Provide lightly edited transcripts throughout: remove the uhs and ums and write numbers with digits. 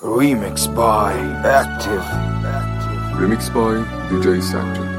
Remix by Active. Remix by DJ Satchel.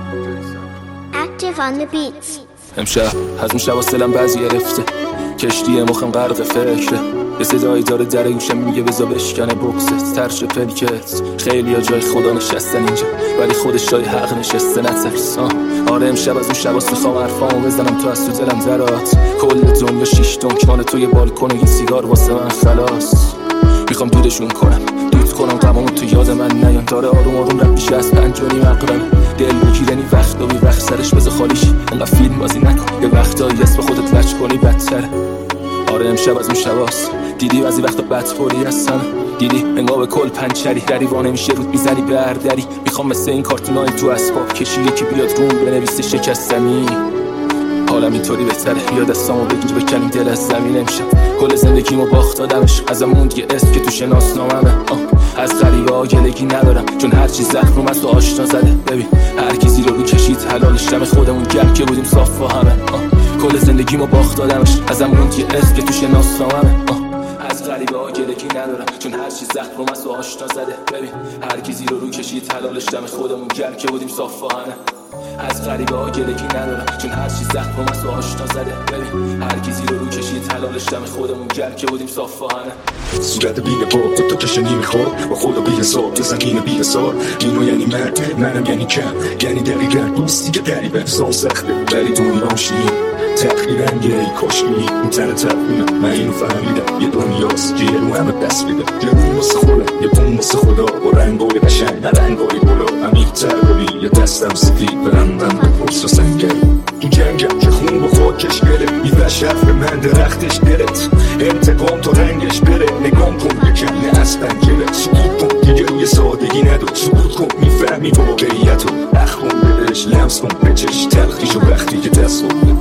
Active on the beats. امشب از اون شب سلم بعضی گرفته، کشتی مخم غرق فکره. یه صدایی داره در گوشم میگه بزا بشکنه بکست ترش پلکت. خیلی ها جای خدا نشستن اینجا، ولی خودش جای حق نشسته. نترس آره امشب از اون شباست میخوام حرفامو بزنم تو از تو دلم درات. کل دنیا 6 دنگ مال توی بالکن و یه سیگار واسه من خلاص. میخوام دودشون کنم، دود کنم غمامو تو یاد من نیان. داره آروم آروم رب میشه از 5 و نیم عقربه. دل بگیرنی وقت و بی وقت سرش بذار خالیش. انقدر فیلم بازی نکن، یه وقتایی اسم خودت وچ کنی بدتره. آره امشب از اون شباست. دیدی بعضی وقتا بدفوری هستن، دیدی انگار به کل پنچری دری وانه میشه رود میزنی به هر دری. میخوام مثل این کارتونای تو اسباب کشی یکی بیاد روم بنویسه شکستنی. حالم اینطوری بهتره، یا دستامو بگیر بکنیم دل از زمین. امشب کل زندگیمو باخت دادمش، ازم موند یه اسم که تو شناسناممه. از غریبه ها گلگی ندارم، چون هر چیز زخم از تو آشنا زده. ببین هر کی زیر رو کشید حلالش دم خودمون گرم که بودیم صاف با همه. کل زندگیمو باخت دادمش، ازم موند یه اسم که تو شناسناممه. از غریبه ها گلگی ندارم، چون هر چیز زخم از تو آشنا زده. ببین هر کی زیر رو کشید حلالش دم خودمون گرم که بودیم صاف با همه. از غریبه ها گلگی ندارم، چون هر چیز زخم از تو آشنا زده. ببین هر کی زیر رو کشید حلالش دم خودمون گرم که بودیم صاف با همه. صورت بینه پاک تو کشنی میخواد با خدا بی حساب تو سکینه بی حساب. اینو یعنی مرد، منم یعنی کم، یعنی دقیقا دوستی که قریبه سان سخته ولی دنیا شیرین. تقریبا یه کاشکی این تنه تقریبا من اینو فهمیدم. یه دنیاست که یه رو همه دست میده، یه رو واسه خودم یه پون واسه خدا. با رنگای قشنگ نه رنگای بلا، عمیق تر ببین یه دستم سفید برندم به پرس و سنگل. تو جنگم که خون با خاکش گره، میوش حرف به من درختش گرت. انتقام تا رنگش بره، نگام کن یکم نه از پنجره. سکوت کن دیگه روی سادگی ندار، سکوت کن میفهمی واقعیتو. اخون بدش لمس کن بچش تلخیشو وقتی که دست خود.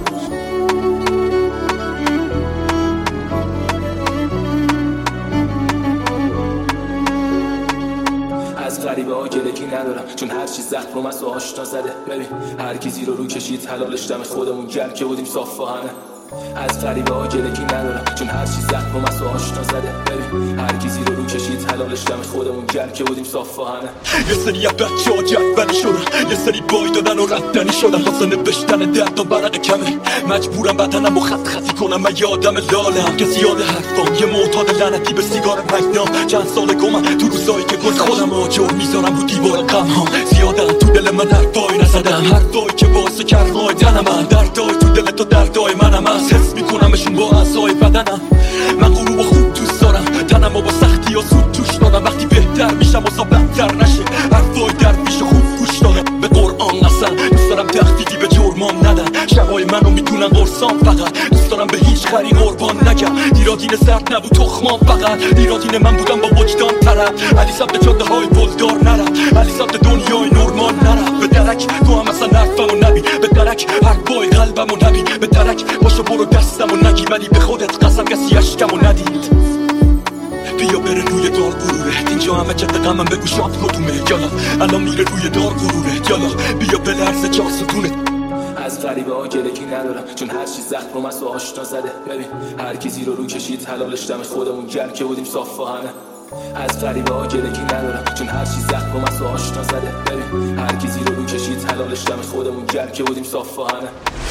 از غریبه ها گلگی ندارم، چون هر چیز زخم از تو آشنا زده. ببین هر کی زیر رو کشید حلالش دم خودمون گرم که بودیم صاف با همه. از غریبه ها گلگی ندارم، چون هر چیز زخم از تو آشنا زده. ببین هر کی زیر رو کشید حلالش دم خودمون گرم که بودیم صاف با همه. یه سری بچه ها جدولی شدن، یه سری بای دادن و رفتنی شدن. واسه نوشتن درد و برق کمه مجبورم بدنم و خط خطی کنم. من یادم لالم که زیاد حرفام، یه معتاد لعنتی به سیگار مگنام. چند سال گمم تو روزایی که گل خودم آجر میذارم رو دیوار غم ها. زیادن تو دل من حرفایی نزدم، حرفایی که واسه کرهای تنم. دردای تو دل تو دردای منم، از حس میکنمشون با اعضای بدنم. من غروب و خوب دوست دارم، تنم با سختی ها زود توش دادم. وقتی بهتر میشم و بدتر نشه، حرفای درد میشه خوب گوش دادم. به قرآن قسم دوست دارم تخفیفی به جرمام ندن. شبای منو میدونن قرصام فقط، دوست دارم به هیچ خری قربان نگم. ایرادین سرد نبود تخمام فقط، ایرادین من بودم با وجدان طرف. علی سبت جاده های بلدار نرم، علی سبت دنیای نورمال نرم. به درک تو هم اصلا حرفمو نبین، به درک حرفای قلبمو نبین. به درک باشو برو دستمو نگی، ولی به خودت قسم کسی اشکمو ندید. بیا بره روی دار غروره، اینجا همه جد غمم بگو شاد کدومه. یالا الان میره روی دار غروره، یالا بیا بلرزه جا ستونه. از غریبه ها گلگی ندارم، چون هر چیز زخم از تو آشنا زده. ببین هر کی زیر رو کشید حلالش دم خودمون گرم که بودیم صاف با همه. از غریبه ها گلگی ندارم، چون هر چیز زخم از تو آشنا زده. ببین هر کی زیر رو کشید حلالش دم خودمون گرم که بودیم صاف با همه.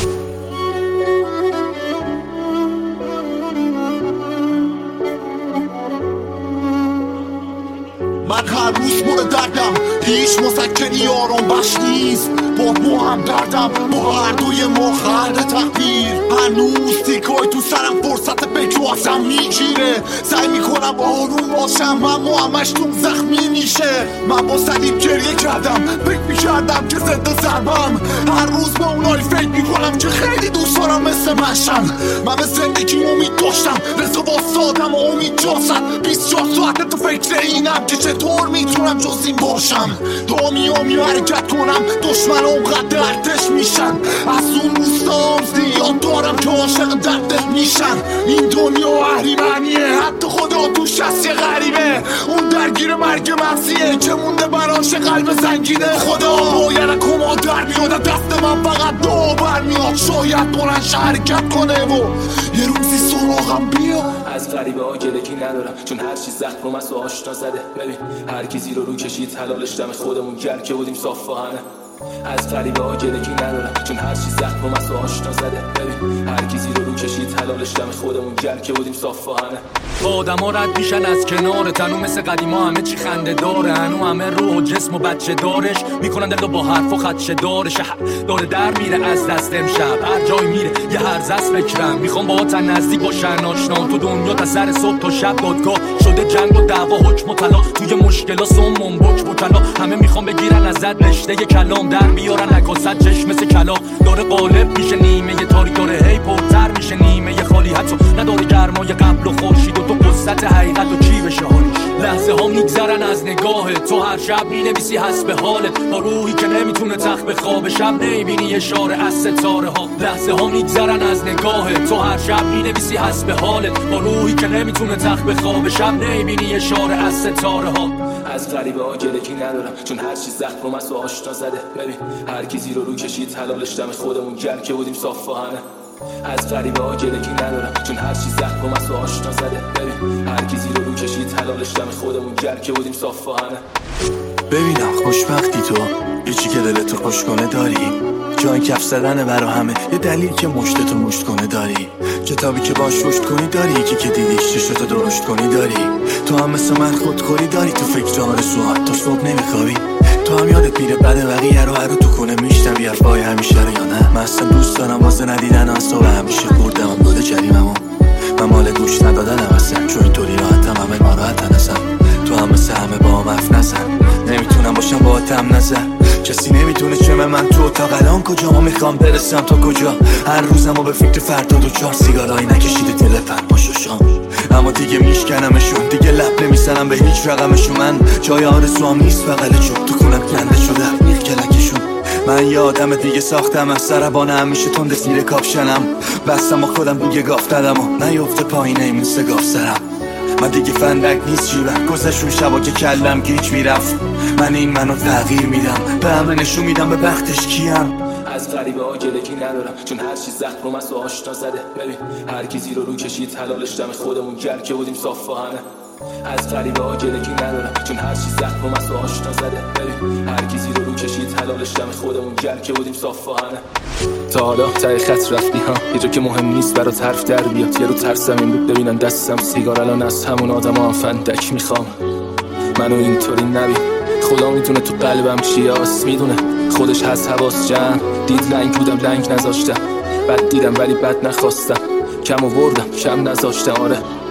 من هر روز مورد دردم، هیچ مسکنی آرام بخش نیست. با هم دردم، با هر دوی ما خلق تقدیر. هنوز تیکای تو سرم فرصت به جوازم میگیره. سعی میکنم آروم باشم اما همش تو زخمی میشه. من با صلیب گریه کردم، فکر میکردم که ضد ضربم. هر روز با اونایی فکر میکنم که خیلی دوست دارم مثل منشن. من به زندگی امید داشتم، رضا واسادم و امید جاست. 24 ساعت تو فکر اینم که چطور میتونم جز این باشم. دامی حرکت کنم، دشمن اونقدر دردش میشن. از اون روستام زیاد دارم که عاشق دردش میشن. این دنیا اهریمنیه، حتی خدا اما توش هست یه غریبه، اون درگیر مرگ مغزیه که مونده براش قلب زنگینه. خدا باید کما در میاد دست من فقط دو برمیاد، شاید بلند حرکت کنه و یه روزی سراغم بیا. از غریبه ها گلگی ندارم چون هر چیز زخم رو مسو آشنا زده. ببین هر کی زیر رو کشید حلالش دم خودمون گل که بودیم صاف همه. از غریبه ها گلگی ندارم چون هر چیز زخم رو مسو آشنا زده. ببین هر کی زیر رو کشید حلالش دم خودمون گل که بودیم صاف همه. آدم ها رد میشن از کنار تنو، مثل قدیما همه چی خنده داره، هنو همه روح و جسم و بچه دارش میکنن دل با حرف و خدشه دارش. داره در میره از دست امشب، هر جای میره یه هرز از فکرم، میخوام با تن نزدیک باشن آشنا. تو دنیا تا سر صبح تا شب دادگاه شده، جنگ و دعوا حکم و طلاق، توی مشکلا سمون بک بکلا، همه میخوام بگیرن ازت رشته کلام، در بیارن نکاست چشم مثل کلاق. داره قالب میشه نیمه تاریک، داره هی پرتر میشه نیمه خالی، حتی نداره گرمای قبل و خورشید و تو قصت حقیقت و کی بشه حالیش. لحظه ها میگذرن از نگاهت، تو هر شب مینویسی حسب حالت، با روحی که نمیتونه تخت به خواب شب نمیبینی اشاره از ستاره ها. لحظه ها میگذرن از نگاهت، تو هر شب مینویسی حسب حالت، با روحی که نمیتونه تخت به خواب شب نمیبینی اشاره از ستاره ها. از غریبه ها گلگی ندارم چون هر چیز زخم رو مسو آشنا زده. ببین هر کی زیر رو کشید حلالش دم خودمون گل که بودیم صاف همه. از غریبه ها گلگی ندارم چون هر چیز زخم رو مسو آشنا زده. ببین هر کی زیر رو کشید حلالش دم خودمون گل که بودیم صاف همه. ببینم خوشبختی تو یه چی که دلتو خوش کنه داری، جای کف زدنه برا همه، یه دلیل که مشتتو مشت کنه داری، کتابی که باش رشد کنی داری، یکی که دیدیش چشتو درشت کنی داری. تو هم مثل من خودخوری داری، تو فکر آرزوهات تا صبح نمیخوابی. تو هم یادت میره بعد بقیه رو هر رو تو خونه میشنوی حرفای همیشه رو یا نه. من اصلا دوست دارم واسه ندیدن اصلا همیشه خوردم هم داده جریممو، من مال گوش ندادنم اصلا، چون اینطوری راحتم همه ناراحتن اصلا. تو هم مثل همه با هم حرف نزن، نمیتونم باشم با تم نظر، کسی نمیتونه چه من تو اتاق الان کجا، ما میخوام برسم تا کجا. هر روزمو به فکر فردا دو چهار سیگارایی نکشیده دل پنباش و شام، اما دیگه میشکنمشون، دیگه لب نمیزنم به هیچ رقمشون. من جای آرزوام نیست بغلشون، تو خونم کنده شده میخ کلکشون. من یه آدم دیگه ساختم از سربانه همیشه تند زیر کاپشنم، بستم و خودم دیگه گاف دادم و نیفته پایینه این سگاف سرم. من دیگه فندک نیست شیبم، گذشون شبا که کلم گیج میرفت، من منو تغییر میدم، به همه نشون میدم به بختش کیم. از غریبه ها گلگی ندارم چون هر چیز زخم رو مسو آشنا زده. ببین هر کی زیر رو کشید حلالش دم خودمون گل که بودیم صاف همه. از غریبه ها گلگی ندارم چون هر چیز زخم رو مسو آشنا زده. ببین هر کی زیر رو کشید حلالش دم خودمون گل که بودیم صاف همه. تا حالا ته خط رفتی ها، یه جا که مهم نیست برات حرف در بیاد، یه رو ترسم این بود ببینن دستم سیگار، الان از همون آدم هم فندک میخوام. منو اینطوری نبین، خدا میدونه تو قلبم چی هست، میدونه خودش هست حواس جمع. دید لنگ بودم لنگ نذاشتم، بد دیدم ولی بد نخواستم، کم آوردم کم نذاشتم.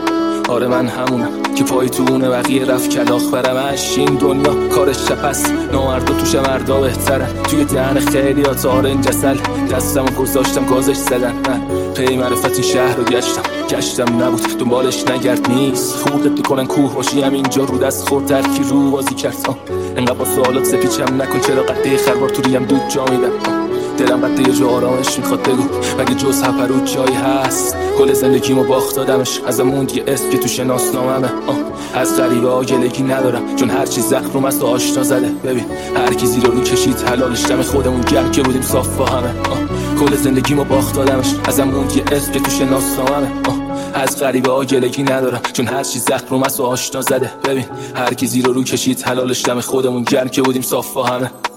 آره من همونم که پای تو اونه بقیه رفت کلاخ برمش. این دنیا کارش چپست، نامردا توش مردا بهترن، توی دهن خیلی ها تارنج اصل، دستم و گذاشتم گازش زدن. من پی معرفت این شهر رو گشتم نبود دنبالش نگرد نیست، خوردت میکنن کوه باشی همینجا رو دست خورد ترکی رو بازی کرد. انقدر با سوالات سپیچم نکن، چرا قده خروار تو ریم دود جا میدم، دلم قده یه جا آرامش میخواد بگو مگه جز هپرود جایی هست. کل زندگیمو باخت دادمش، ازم موند یه اسم که تو شناسناممه. از غریبه ها گلگی ندارم چون هر چیز زخم رو مسو آشنا زده. ببین هر کی زیر رو کشید حلالش دم خودمون گل که بودیم صاف با همه. کل زندگیمو باخت دادمش، ازم موند یه اسم که تو شناسناممه. از غریبه ها گلگی ندارم چون هر چیز زخم رو مسو آشنا زده. ببین هر کی زیر رو کشید حلالش دم خودمون گل که بودیم صاف با همه.